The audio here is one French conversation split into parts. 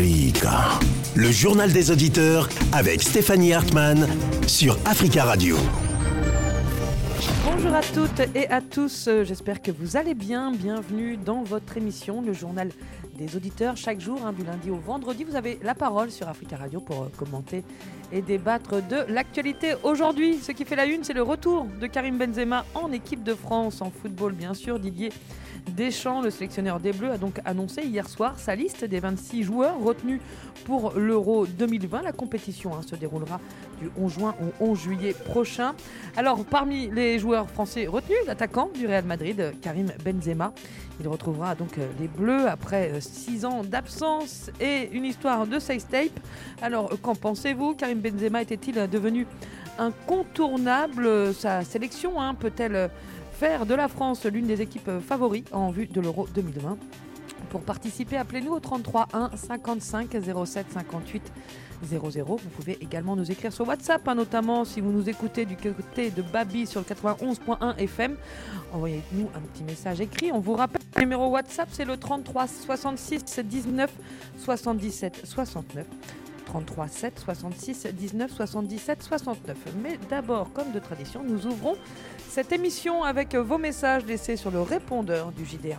Africa. Le journal des auditeurs avec Stéphanie Hartmann sur Africa Radio. Bonjour à toutes et à tous, j'espère que vous allez bien. Bienvenue dans votre émission, le journal des auditeurs. Chaque jour, du lundi au vendredi, vous avez la parole sur Africa Radio pour commenter et débattre de l'actualité. Aujourd'hui, ce qui fait la une, c'est le retour de Karim Benzema en équipe de France en football, bien sûr. Didier Deschamps, le sélectionneur des Bleus, a donc annoncé hier soir sa liste des 26 joueurs retenus pour l'Euro 2020. La compétition se déroulera du 11 juin au 11 juillet prochain. Alors, parmi les joueurs français retenus, l'attaquant du Real Madrid, Karim Benzema. Il retrouvera donc les Bleus après 6 ans d'absence et une histoire de sextape. Alors, qu'en pensez-vous? Karim Benzema était-il devenu incontournable? Sa sélection peut-elle faire de la France l'une des équipes favorites en vue de l'Euro 2020? Pour participer, appelez-nous au 33 1 55 07 58 00. Vous pouvez également nous écrire sur WhatsApp, notamment si vous nous écoutez du côté de Babi sur le 91.1 FM. Envoyez-nous un petit message écrit. On vous rappelle, le numéro WhatsApp, c'est le 33 66 19 77 69. 33 7 66 19 77 69. Mais d'abord, comme de tradition, nous ouvrons cette émission avec vos messages laissés sur le répondeur du JDA.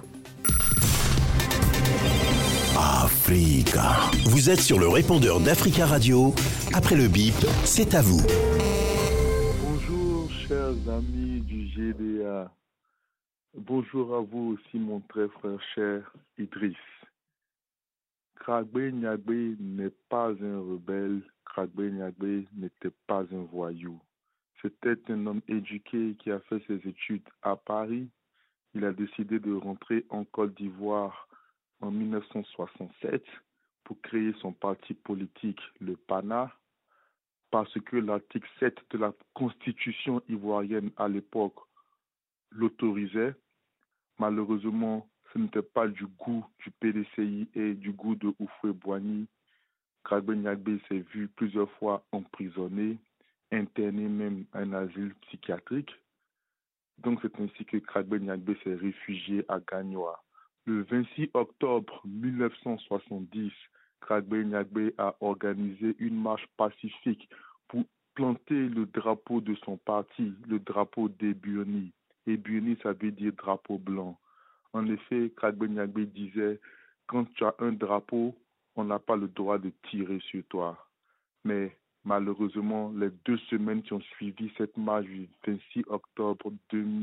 Africa. Vous êtes sur le répondeur d'Africa Radio. Après le bip, c'est à vous. Bonjour, chers amis du GDA. Bonjour à vous aussi, mon très frère cher Idriss. Kragbe Nyagbe n'est pas un rebelle. Kragbe Nyagbe n'était pas un voyou. C'était un homme éduqué qui a fait ses études à Paris. Il a décidé de rentrer en Côte d'Ivoire en 1967 pour créer son parti politique, le PANA, parce que l'article 7 de la Constitution ivoirienne à l'époque l'autorisait. Malheureusement, ce n'était pas du goût du PDCI et du goût de Houphouët-Boigny. Kragbe Nyagbe s'est vu plusieurs fois emprisonné, interné même à un asile psychiatrique. Donc c'est ainsi que Kragbe Nyagbe s'est réfugié à Gagnoa. Le 26 octobre 1970, Kragbe Nyagbe a organisé une marche pacifique pour planter le drapeau de son parti, le drapeau d'Ebuni. Ebuni, ça veut dire drapeau blanc. En effet, Kragbe Nyagbe disait, quand tu as un drapeau, on n'a pas le droit de tirer sur toi. Mais malheureusement, les 2 semaines qui ont suivi cette marche du 26 octobre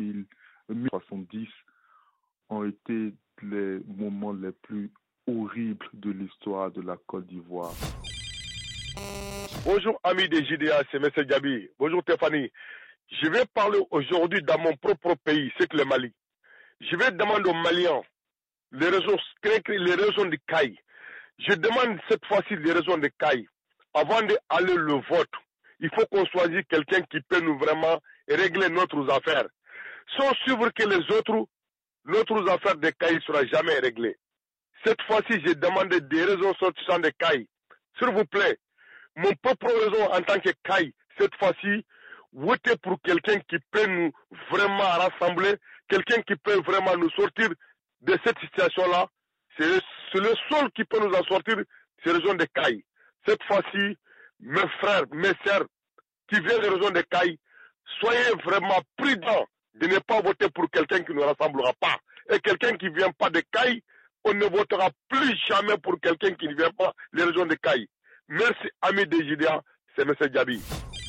1970 ont été les moments les plus horribles de l'histoire de la Côte d'Ivoire. Bonjour amis des JDA, c'est M. Diaby. Bonjour Stéphanie. Je vais parler aujourd'hui dans mon propre pays, c'est que le Mali. Je vais demander aux Maliens les raisons de CAI. Je demande cette fois-ci les raisons de CAI. Avant d'aller le vote, il faut qu'on choisisse quelqu'un qui peut nous vraiment régler notre affaire. Sans suivre que les autres, notre affaire de CAI ne sera jamais réglée. Cette fois-ci, j'ai demandé des raisons sortissantes de CAI. S'il vous plaît, mon propre raison en tant que CAI, cette fois-ci, votez pour quelqu'un qui peut nous vraiment rassembler, quelqu'un qui peut vraiment nous sortir de cette situation-là. C'est le seul qui peut nous en sortir, c'est la région de CAI. Cette fois-ci, mes frères, mes sœurs, qui viennent des régions de CAI, soyez vraiment prudents de ne pas voter pour quelqu'un qui ne rassemblera pas. Et quelqu'un qui ne vient pas de CAI, on ne votera plus jamais pour quelqu'un qui ne vient pas des régions de CAI. Merci, amis des JDA, c'est M. Diaby.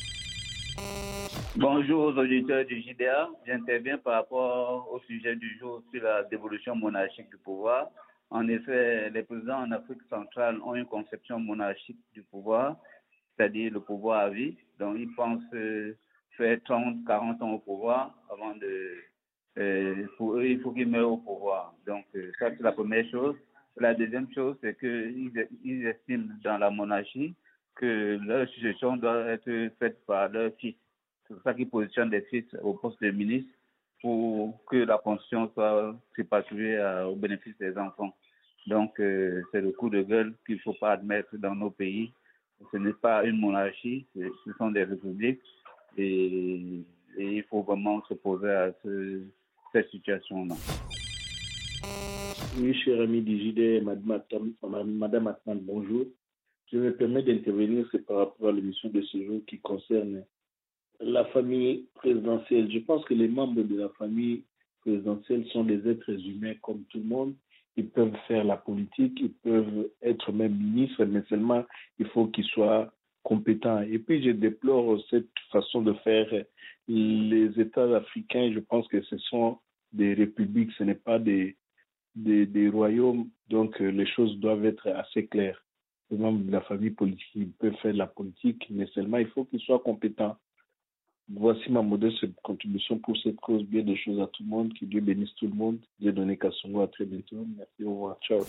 Bonjour aux auditeurs du JDA. J'interviens par rapport au sujet du jour sur la dévolution monarchique du pouvoir. En effet, les présidents en Afrique centrale ont une conception monarchique du pouvoir, c'est-à-dire le pouvoir à vie. Donc, ils pensent faire 30, 40 ans au pouvoir avant pour eux, il faut qu'ils meurent au pouvoir. Donc, ça, c'est la première chose. La deuxième chose, c'est qu'ils estiment dans la monarchie que leur succession doit être faite par leur fils. C'est pour ça qu'ils positionnent des fils au poste de ministre pour que la pension soit répartie au bénéfice des enfants. Donc, c'est le coup de gueule qu'il ne faut pas admettre dans nos pays. Ce n'est pas une monarchie, ce sont des républiques et il faut vraiment s'opposer à cette situation-là. Oui, cher ami Digide, Madame Atman, bonjour. Je me permets d'intervenir, c'est par rapport à l'émission de ce jour qui concerne la famille présidentielle. Je pense que les membres de la famille présidentielle sont des êtres humains comme tout le monde. Ils peuvent faire la politique, ils peuvent être même ministres, mais seulement il faut qu'ils soient compétents. Et puis je déplore cette façon de faire. Les États africains, je pense que ce sont des républiques, ce n'est pas des royaumes, donc les choses doivent être assez claires. Les membres de la famille politique peuvent faire de la politique, mais seulement il faut qu'ils soient compétents. Voici ma modeste contribution pour cette cause. Bien des choses à tout le monde. Que Dieu bénisse tout le monde. Dieu donne Kassongo. À très bientôt. Merci. Au revoir. Ciao.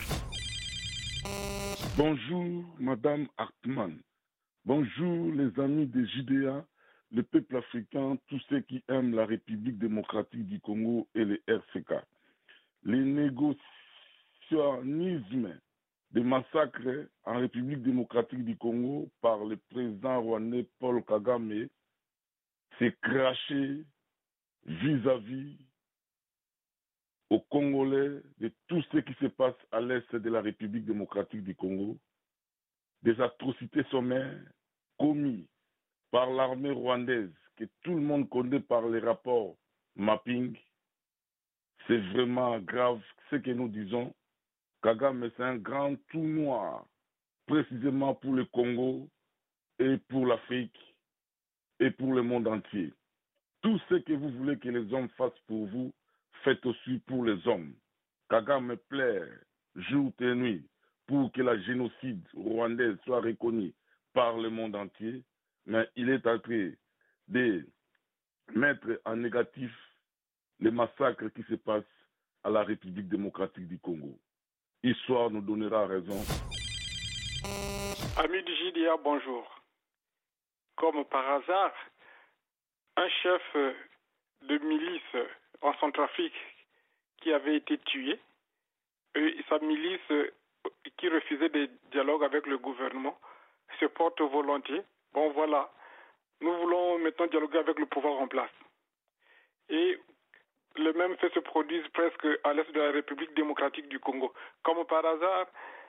Bonjour, Madame Hartmann. Bonjour, les amis des JDA, le peuple africain, tous ceux qui aiment la République démocratique du Congo et les RCK. Les négationnismes des massacres en République démocratique du Congo par le président rwandais Paul Kagame s'est craché vis-à-vis aux Congolais de tout ce qui se passe à l'est de la République démocratique du Congo, des atrocités sommaires commises par l'armée rwandaise que tout le monde connaît par les rapports mapping. C'est vraiment grave ce que nous disons. Kagame, c'est un grand trou noir, précisément pour le Congo et pour l'Afrique et pour le monde entier. Tout ce que vous voulez que les hommes fassent pour vous, faites aussi pour les hommes. Kagame plaire jour et nuit pour que la génocide rwandaise soit reconnue par le monde entier, mais il est en train de mettre en négatif les massacres qui se passent à la République démocratique du Congo. Histoire nous donnera raison. Amis du JDA, bonjour. Comme par hasard, un chef de milice en Centrafrique qui avait été tué, et sa milice qui refusait des dialogues avec le gouvernement se porte volontiers. Bon voilà, nous voulons maintenant dialoguer avec le pouvoir en place. Et le même fait se produit presque à l'est de la République démocratique du Congo. Comme par hasard,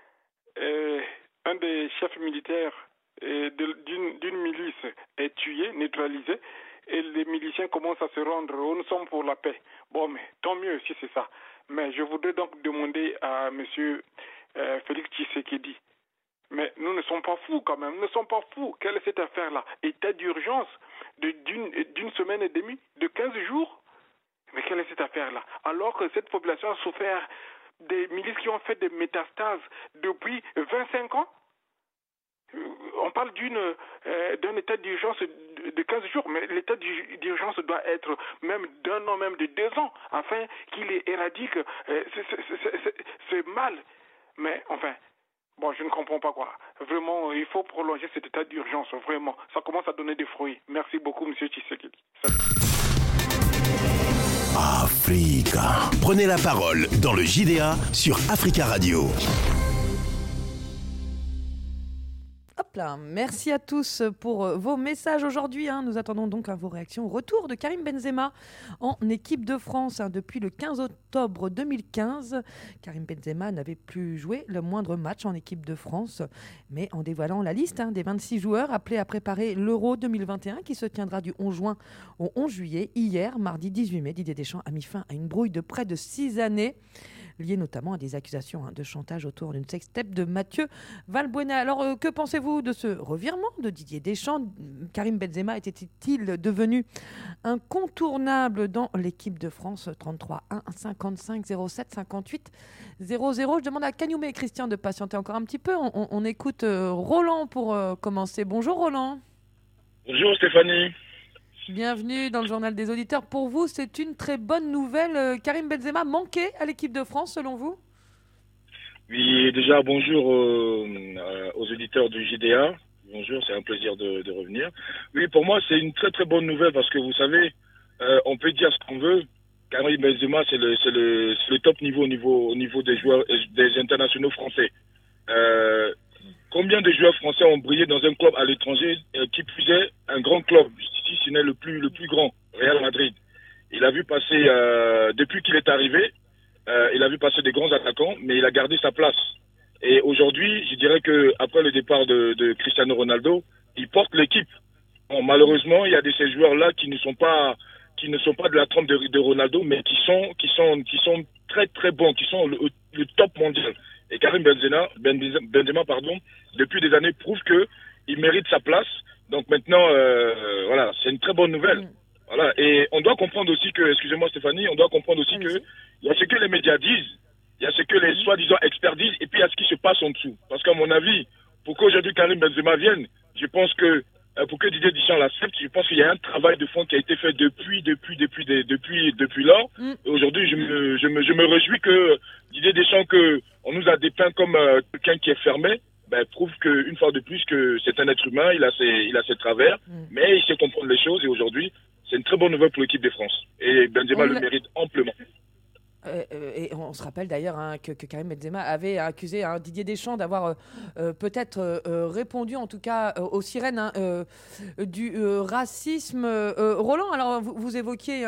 un des chefs militaires d'une milice est tué, neutralisé, et les miliciens commencent à se rendre. Oh, nous sommes pour la paix. Bon, mais tant mieux si c'est ça. Mais je voudrais donc demander à M. Félix Tshisekedi, mais nous ne sommes pas fous quand même, nous ne sommes pas fous. Quelle est cette affaire-là? État d'urgence d'une semaine et demie, de 15 jours? Mais quelle est cette affaire-là? Alors que cette population a souffert des milices qui ont fait des métastases depuis 25 ans? On parle d'un état d'urgence de 15 jours, mais l'état d'urgence doit être même d'un an, même de 2 ans, afin qu'il éradique ce mal. Mais enfin, bon, je ne comprends pas quoi. Vraiment, il faut prolonger cet état d'urgence, vraiment. Ça commence à donner des fruits. Merci beaucoup, M. Tshisekedi. Africa. Prenez la parole dans le JDA sur Africa Radio. Hop là, merci à tous pour vos messages aujourd'hui. Nous attendons donc vos réactions au retour de Karim Benzema en équipe de France. Depuis le 15 octobre 2015, Karim Benzema n'avait plus joué le moindre match en équipe de France. Mais en dévoilant la liste des 26 joueurs appelés à préparer l'Euro 2021 qui se tiendra du 11 juin au 11 juillet, hier, mardi 18 mai, Didier Deschamps a mis fin à une brouille de près de 6 années, liée notamment à des accusations de chantage autour d'une sextape de Mathieu Valbuena. Alors, que pensez-vous de ce revirement de Didier Deschamps? Karim Benzema était-il devenu incontournable dans l'équipe de France? 33 1 55 07 58 00. Je demande à Kanyoumé et Christian de patienter encore un petit peu. On écoute Roland pour commencer. Bonjour Roland. Bonjour Stéphanie. Bienvenue dans le journal des auditeurs. Pour vous, c'est une très bonne nouvelle. Karim Benzema manquait à l'équipe de France, selon vous? Oui, déjà bonjour aux auditeurs du JDA. Bonjour, c'est un plaisir de revenir. Oui, pour moi, c'est une très très bonne nouvelle parce que vous savez, on peut dire ce qu'on veut. Karim Benzema, c'est le top niveau au niveau des joueurs, des internationaux français. Combien de joueurs français ont brillé dans un club à l'étranger qui puisait un grand club, si ce n'est le plus grand, Real Madrid. Il a vu passer, depuis qu'il est arrivé, il a vu passer des grands attaquants, mais il a gardé sa place. Et aujourd'hui, je dirais que après le départ de Cristiano Ronaldo, il porte l'équipe. Bon, malheureusement, il y a de ces joueurs-là qui ne sont pas de la trempe de Ronaldo, mais qui sont très très bons, qui sont le top mondial. Et Karim Benzema, depuis des années prouve que il mérite sa place. Donc maintenant, voilà, c'est une très bonne nouvelle. Voilà. Et on doit comprendre aussi que, excusez-moi Stéphanie, on doit comprendre aussi que il y a ce que les médias disent, il y a ce que les soi-disant experts disent, et puis il y a ce qui se passe en dessous. Parce qu'à mon avis, pour qu'aujourd'hui Karim Benzema vienne, je pense que pour que Didier Deschamps l'accepte, je pense qu'il y a un travail de fond qui a été fait depuis lors. Et aujourd'hui, je me réjouis que Didier Deschamps, que on nous a dépeint comme quelqu'un qui est fermé, prouve qu'une fois de plus que c'est un être humain, il a ses travers, mais il sait comprendre les choses. Et aujourd'hui, c'est une très bonne nouvelle pour l'équipe de France. Et Benzema le mérite amplement. Et on se rappelle d'ailleurs que Karim Benzema avait accusé Didier Deschamps d'avoir peut-être répondu en tout cas aux sirènes du racisme. Roland, alors vous évoquiez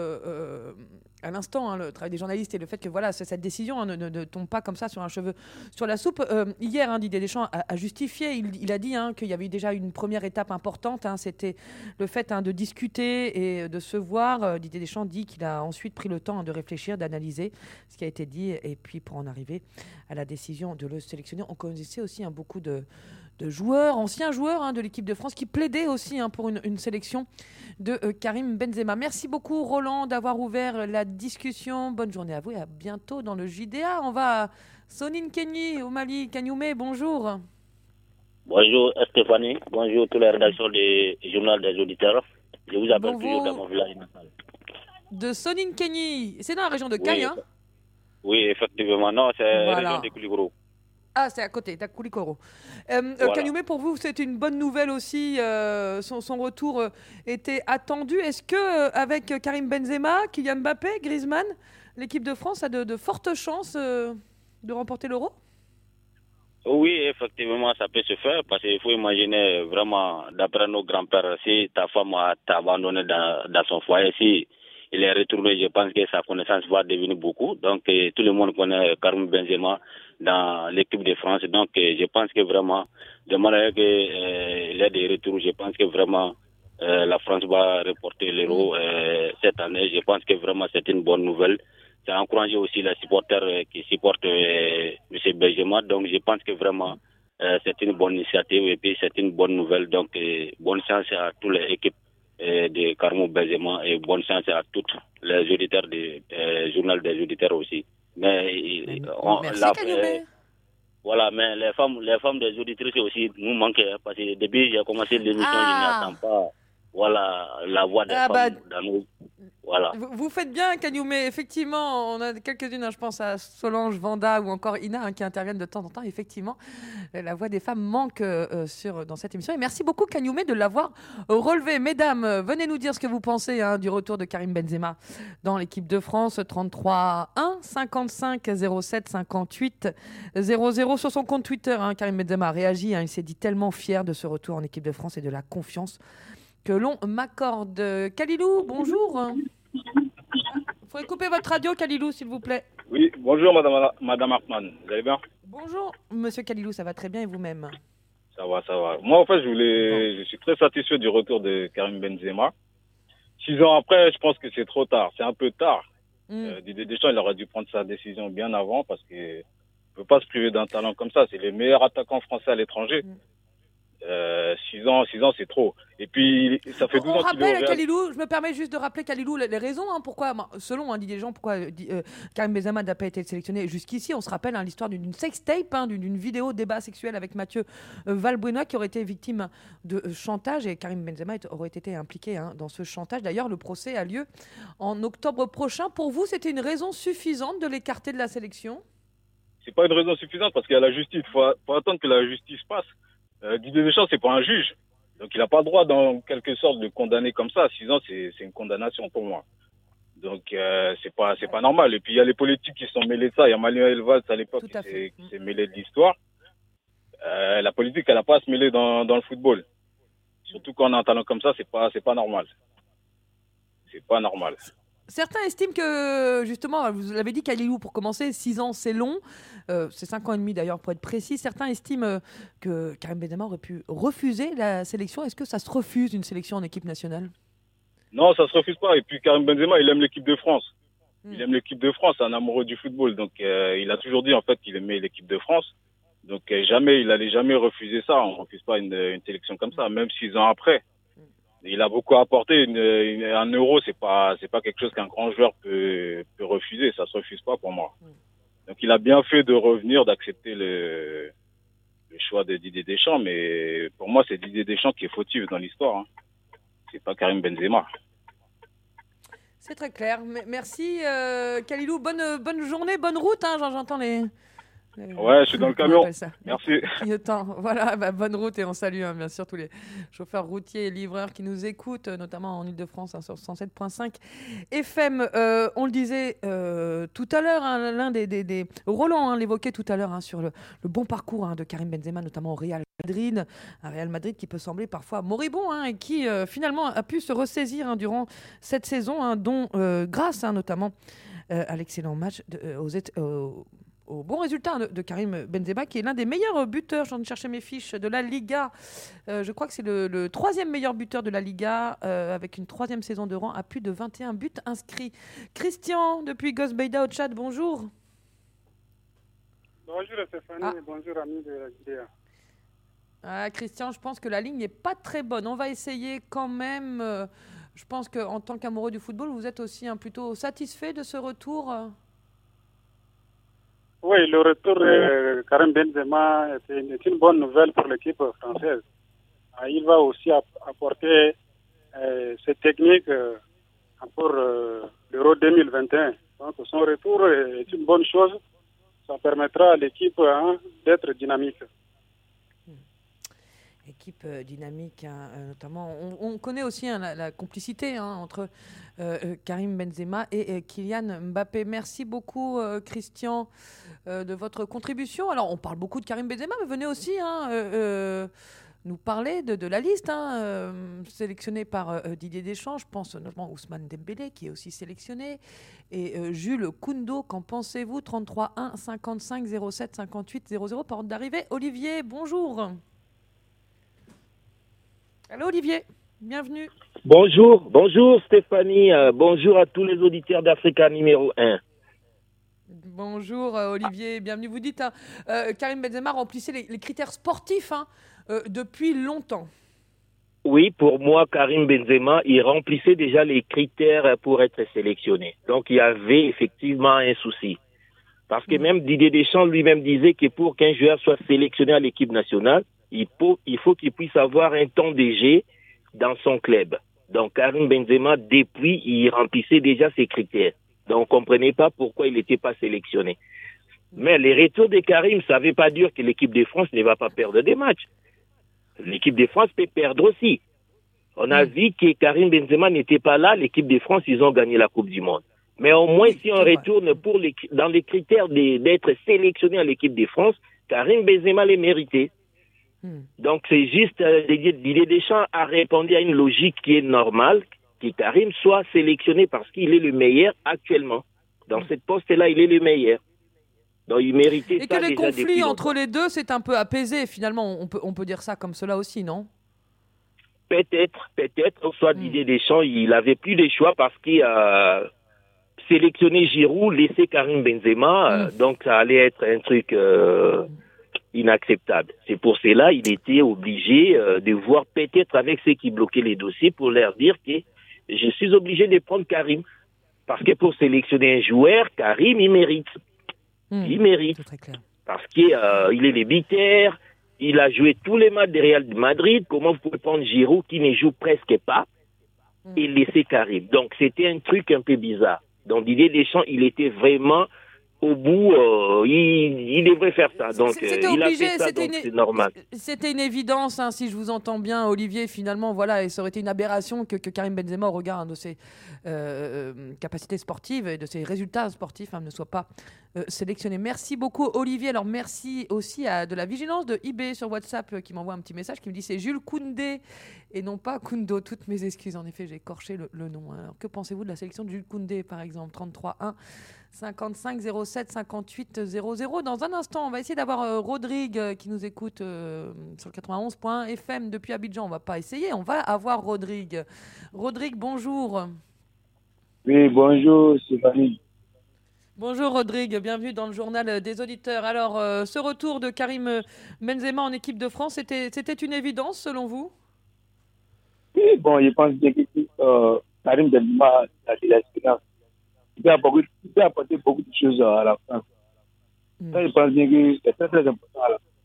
à l'instant le travail des journalistes et le fait que voilà, cette décision ne tombe pas comme ça sur un cheveu sur la soupe. Hier, Didier Deschamps a justifié, il a dit qu'il y avait eu déjà une première étape importante, c'était le fait de discuter et de se voir. Didier Deschamps dit qu'il a ensuite pris le temps de réfléchir, d'analyser ce qui a été dit et puis pour en arriver à la décision de le sélectionner. On connaissait aussi beaucoup de joueurs, anciens joueurs de l'équipe de France qui plaidaient aussi pour une sélection de Karim Benzema. Merci beaucoup Roland d'avoir ouvert la discussion. Bonne journée à vous et à bientôt dans le JDA. On va à Sonine Kenyi au Mali. Kanyoumé, bonjour. Bonjour Stéphanie, bonjour toutes les rédactions du journal des auditeurs. Je vous appelle toujours dans mon village natal. De Sonine Kenyi, c'est dans la région de Kaye, Oui, effectivement. Non, c'est la région de Kouligoro. Ah, c'est à côté, d'Akoulikoro. Kanyoumé, pour vous, c'est une bonne nouvelle aussi. Son retour était attendu. Est-ce que avec Karim Benzema, Kylian Mbappé, Griezmann, l'équipe de France a de fortes chances de remporter l'Euro ? Oui, effectivement, ça peut se faire parce qu'il faut imaginer vraiment, d'après nos grands-pères, si ta femme t'a abandonné dans son foyer, si il est retourné, je pense que sa connaissance va devenir beaucoup. Donc, tout le monde connaît Karim Benzema dans l'équipe de France. Donc, je pense que vraiment, de manière qu'il est de retour, je pense que vraiment la France va reporter l'Euro cette année. Je pense que vraiment c'est une bonne nouvelle. C'est encourager aussi les supporters qui supportent M. Benzema. Donc, je pense que vraiment c'est une bonne initiative et puis c'est une bonne nouvelle. Donc, bonne chance à toutes les équipes de Karim Benzema et bonne chance à tous les auditeurs du journal des auditeurs aussi. Merci, voilà, mais les femmes des auditrices aussi nous manquent parce que depuis j'ai commencé l'émission, je n'attends pas la voix des femmes dans nous. Voilà. Vous faites bien, Kanyoumé. Effectivement, on a quelques-unes, je pense à Solange, Vanda ou encore Ina qui interviennent de temps en temps. Effectivement, la voix des femmes manque dans cette émission. Et merci beaucoup, Kanyoumé, de l'avoir relevé. Mesdames, venez nous dire ce que vous pensez du retour de Karim Benzema dans l'équipe de France. 33 1 55 07 58 00 sur son compte Twitter. Karim Benzema a réagi. Il s'est dit tellement fier de ce retour en équipe de France et de la confiance que l'on m'accorde. Kalilou, bonjour. Il faut couper votre radio, Kalilou, s'il vous plaît. Oui, bonjour, Madame Hartmann. Vous allez bien ? Bonjour, Monsieur Kalilou, ça va très bien et vous-même ? Ça va. Moi, en fait, je suis très satisfait du retour de Karim Benzema. 6 ans après, je pense que c'est trop tard. C'est un peu tard. Didier Deschamps, il aurait dû prendre sa décision bien avant parce qu'il ne peut pas se priver d'un talent comme ça. C'est le meilleur attaquant français à l'étranger. 6 ans, c'est trop. Et puis, ça fait 12 ans qu'il est au Real. Kalilou, je me permets juste de rappeler, Kalilou, les raisons pourquoi, selon Didier Deschamps, pourquoi Karim Benzema n'a pas été sélectionné jusqu'ici. On se rappelle l'histoire d'une sextape, d'une vidéo débat sexuel avec Mathieu Valbuena qui aurait été victime de chantage et Karim Benzema aurait été impliqué dans ce chantage. D'ailleurs, le procès a lieu en octobre prochain. Pour vous, c'était une raison suffisante de l'écarter de la sélection ? C'est pas une raison suffisante parce qu'il y a la justice. Il faut attendre que la justice passe. Didier Deschamps, c'est pas un juge. Donc, il n'a pas le droit, dans quelque sorte, de condamner comme ça. 6 ans, c'est une condamnation pour moi. Donc, c'est pas normal. Et puis, il y a les politiques qui sont mêlés de ça. Il y a Manuel Valls, à l'époque, qui s'est mêlé de l'histoire. La politique, elle n'a pas à se mêler dans le football. Surtout quand on a un talent comme ça, c'est pas normal. C'est pas normal. Certains estiment que, justement, vous l'avez dit, Kalilou, pour commencer, 6 ans, c'est long. C'est 5 ans et demi, d'ailleurs, pour être précis. Certains estiment que Karim Benzema aurait pu refuser la sélection. Est-ce que ça se refuse, une sélection en équipe nationale ? Non, ça se refuse pas. Et puis Karim Benzema, il aime l'équipe de France. Il aime l'équipe de France, c'est un amoureux du football. Donc il a toujours dit en fait qu'il aimait l'équipe de France. Donc jamais, il allait jamais refuser ça. On ne refuse pas une sélection comme ça, même 6 ans après. Il a beaucoup apporté. Un euro, c'est pas quelque chose qu'un grand joueur peut refuser. Ça se refuse pas pour moi. Donc il a bien fait de revenir, d'accepter le choix de Didier Deschamps. Mais pour moi, c'est Didier Deschamps qui est fautif dans l'histoire. Hein. C'est pas Karim Benzema. C'est très clair. Merci Kalilou. Bonne journée, bonne route. Hein. J'entends les... Ouais, je suis dans le camion. Merci. Voilà, bonne route et on salue bien sûr tous les chauffeurs routiers et livreurs qui nous écoutent, notamment en Ile-de-France sur 107.5 FM. On le disait tout à l'heure, l'un des Roland l'évoquait tout à l'heure sur le bon parcours de Karim Benzema, notamment au Real Madrid. Un Real Madrid qui peut sembler parfois moribond et qui finalement a pu se ressaisir durant cette saison, dont grâce notamment à l'excellent match au bon résultat de Karim Benzema, qui est l'un des meilleurs buteurs, je viens de chercher mes fiches, de la Liga. Je crois que c'est le 3e meilleur buteur de la Liga, avec une 3e saison de rang à plus de 21 buts inscrits. Christian, depuis Gosbeida au Tchad, bonjour. Bonjour Stéphanie, bonjour amis de la GDA. Christian, je pense que la ligne n'est pas très bonne. On va essayer quand même. Je pense qu'en tant qu'amoureux du football, vous êtes aussi plutôt satisfait de ce retour Oui, le retour de Karim Benzema est une bonne nouvelle pour l'équipe française. Il va aussi apporter ses techniques pour l'Euro 2021. Donc son retour est une bonne chose. Ça permettra à l'équipe d'être dynamique. Équipe dynamique, notamment. On connaît aussi la complicité entre Karim Benzema et Kylian Mbappé. Merci beaucoup, Christian, de votre contribution. Alors, on parle beaucoup de Karim Benzema, mais venez aussi nous parler de la liste sélectionnée par Didier Deschamps. Je pense notamment à Ousmane Dembélé, qui est aussi sélectionné. Et Jules Koundé, qu'en pensez-vous ? 33 1 55 07 58 00, porte d'arrivée. Olivier, bonjour. Allô Olivier, bienvenue. Bonjour Stéphanie, bonjour à tous les auditeurs d'Africa numéro 1. Bonjour Olivier, bienvenue. Vous dites Karim Benzema remplissait les critères sportifs depuis longtemps. Oui, pour moi, Karim Benzema, il remplissait déjà les critères pour être sélectionné. Donc il y avait effectivement un souci. Parce que même Didier Deschamps lui-même disait que pour qu'un joueur soit sélectionné à l'équipe nationale, il faut qu'il puisse avoir un temps de jeu dans son club. Donc Karim Benzema, depuis, il remplissait déjà ces critères. Donc on ne comprenait pas pourquoi il n'était pas sélectionné. Mais les retours de Karim, ça ne veut pas dire que l'équipe de France ne va pas perdre des matchs. L'équipe de France peut perdre aussi. On a vu que Karim Benzema n'était pas là, l'équipe de France, ils ont gagné la Coupe du Monde. Mais au moins, si on retourne dans les critères d'être sélectionné à l'équipe de France, Karim Benzema les méritait. Donc c'est juste, Didier Deschamps a répondu à une logique qui est normale, que Karim soit sélectionné parce qu'il est le meilleur actuellement. Dans cette poste-là, il est le meilleur. Donc il méritait ça. Et que les conflits entre les deux s'est un peu apaisé finalement, on peut dire ça comme cela aussi, non ? Peut-être, soit Didier Deschamps, il avait plus de choix parce qu'il a sélectionné Giroud, laissé Karim Benzema, donc ça allait être un truc inacceptable. C'est pour cela qu'il était obligé de voir peut-être avec ceux qui bloquaient les dossiers pour leur dire que je suis obligé de prendre Karim. Parce que pour sélectionner un joueur, Karim, il mérite. Il mérite. C'est très clair. Parce qu'il est débiteur, il a joué tous les matchs de Real Madrid. Comment vous pouvez prendre Giroud qui ne joue presque pas et laisser Karim? Donc c'était un truc un peu bizarre. Donc Didier Deschamps, il était vraiment au bout, il devrait faire ça. Donc, C'était il obligé, a fait ça, donc c'est normal. C'était une évidence, hein, si je vous entends bien, Olivier. Finalement, voilà, et ça aurait été une aberration que Karim Benzema, au regard de ses capacités sportives et de ses résultats sportifs, ne soit pas sélectionné. Merci beaucoup, Olivier. Alors, merci aussi à de la vigilance de eBay sur WhatsApp qui m'envoie un petit message qui me dit c'est Jules Koundé et non pas Koundo. Toutes mes excuses, en effet, j'ai écorché le nom. Alors, que pensez-vous de la sélection de Jules Koundé, par exemple? 33-1 55 07 58 00. Dans un instant, on va essayer d'avoir Rodrigue qui nous écoute sur le 91.fm depuis Abidjan. On va pas essayer, on va avoir Rodrigue. Rodrigue, bonjour. Oui, bonjour, Stéphanie. Bonjour Rodrigue, bienvenue dans le journal des auditeurs. Alors, ce retour de Karim Benzema en équipe de France, c'était une évidence selon vous? Oui, bon, je pense bien que Karim Benzema a de l'expérience. Il peut apporter beaucoup de choses à la France. Ça, je pense bien que c'est très, très important à la France.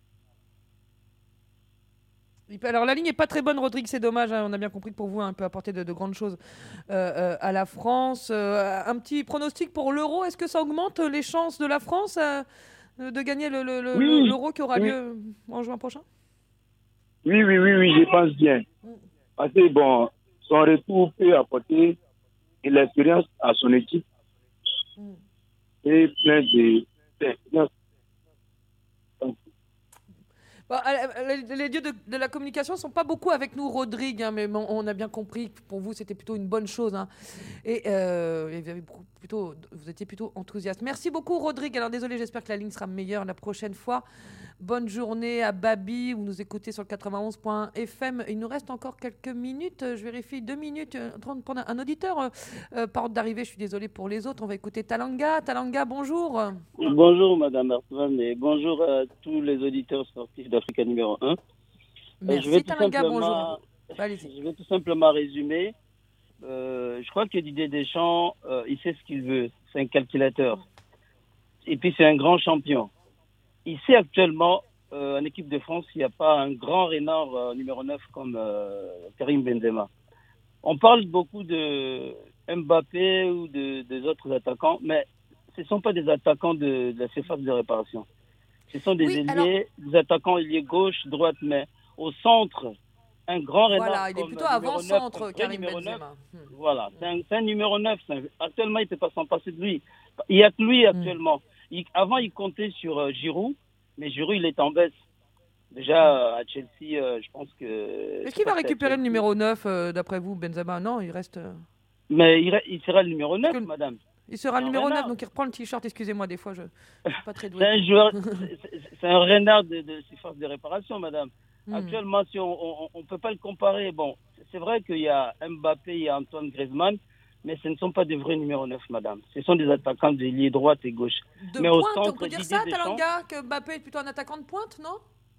Alors la ligne n'est pas très bonne, Rodrigue, c'est dommage, hein, on a bien compris que pour vous, il peut apporter de grandes choses à la France. Un petit pronostic pour l'Euro, est-ce que ça augmente les chances de la France de gagner l'Euro qui aura lieu en juin prochain? Oui, je pense bien. Parce que bon, son retour peut apporter de l'expérience à son équipe et plein d'expérience. Les dieux de la communication ne sont pas beaucoup avec nous, Rodrigue, mais on a bien compris que pour vous, c'était plutôt une bonne chose. Et vous étiez plutôt enthousiaste. Merci beaucoup, Rodrigue. Alors, désolé, j'espère que la ligne sera meilleure la prochaine fois. Bonne journée à Babi, vous nous écoutez sur le 91.fm. Il nous reste encore quelques minutes. Je vérifie 2 minutes. En train de prendre un auditeur par ordre d'arrivée. Je suis désolé pour les autres. On va écouter Talanga. Talanga, bonjour. Bonjour, Madame Artman, et bonjour à tous les auditeurs sportifs d'Africa numéro 1. Merci, Talanga, bonjour. Je vais tout simplement résumer. Je crois que Didier Deschamps, il sait ce qu'il veut. C'est un calculateur. Et puis, c'est un grand champion. Ici, actuellement, en équipe de France, il n'y a pas un grand renard numéro 9 comme Karim Benzema. On parle beaucoup de Mbappé ou des autres attaquants, mais ce ne sont pas des attaquants de la surface de réparation. Ce sont des ailiers, des attaquants ailiers gauche, droite, mais au centre, un grand renard. Voilà, il est plutôt avant-centre, Karim Benzema. Voilà, c'est un numéro 9. Actuellement, il ne peut pas s'en passer de lui. Il n'y a que lui actuellement. Avant, il comptait sur Giroud, mais Giroud, il est en baisse. Déjà, à Chelsea, je pense que... Est-ce qu'il va récupérer le numéro 9, d'après vous, Benzema? Non, il reste... Mais il sera le numéro 9, madame. Il sera le numéro 9, donc il reprend le t-shirt. Excusez-moi, des fois, je ne suis pas très doué. C'est un joueur... c'est un renard de surface de réparation, madame. Actuellement, si on ne peut pas le comparer. Bon, c'est vrai qu'il y a Mbappé, il y a Antoine Griezmann, mais ce ne sont pas des vrais numéros 9, madame. Ce sont des attaquants de ligne droite et gauche. Mais au pointe, centre, on peut dire ça, Talanga, que Mbappé est plutôt un attaquant de pointe, non?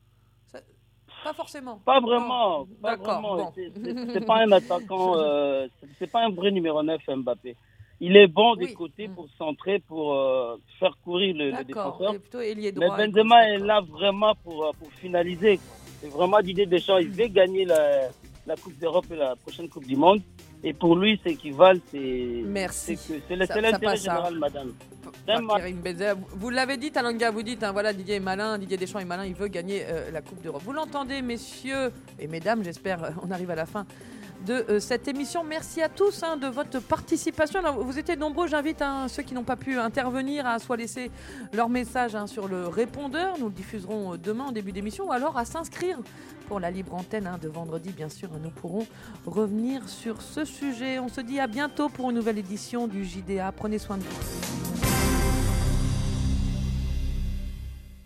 Pas forcément. Pas vraiment. Pas D'accord. vraiment. Bon. C'est pas un attaquant, c'est pas un vrai numéro 9, Mbappé. Il est bon des côtés pour centrer, pour faire courir le défenseur. Mais Benzema est là vraiment pour finaliser. C'est vraiment l'idée des gens. Il veut gagner la Coupe d'Europe et la prochaine Coupe du Monde. Et pour lui, ce qui valent, c'est l'intérêt général, madame. Vous l'avez dit, Talanga, vous dites, voilà, Didier est malin, Didier Deschamps est malin, il veut gagner la Coupe d'Europe. Vous l'entendez, messieurs et mesdames, j'espère, on arrive à la fin de cette émission. Merci à tous de votre participation. Alors, vous étiez nombreux, j'invite ceux qui n'ont pas pu intervenir à soit laisser leur message sur le répondeur, nous le diffuserons demain en début d'émission, ou alors à s'inscrire pour la libre antenne de vendredi, bien sûr, nous pourrons revenir sur ce sujet. On se dit à bientôt pour une nouvelle édition du JDA. Prenez soin de vous.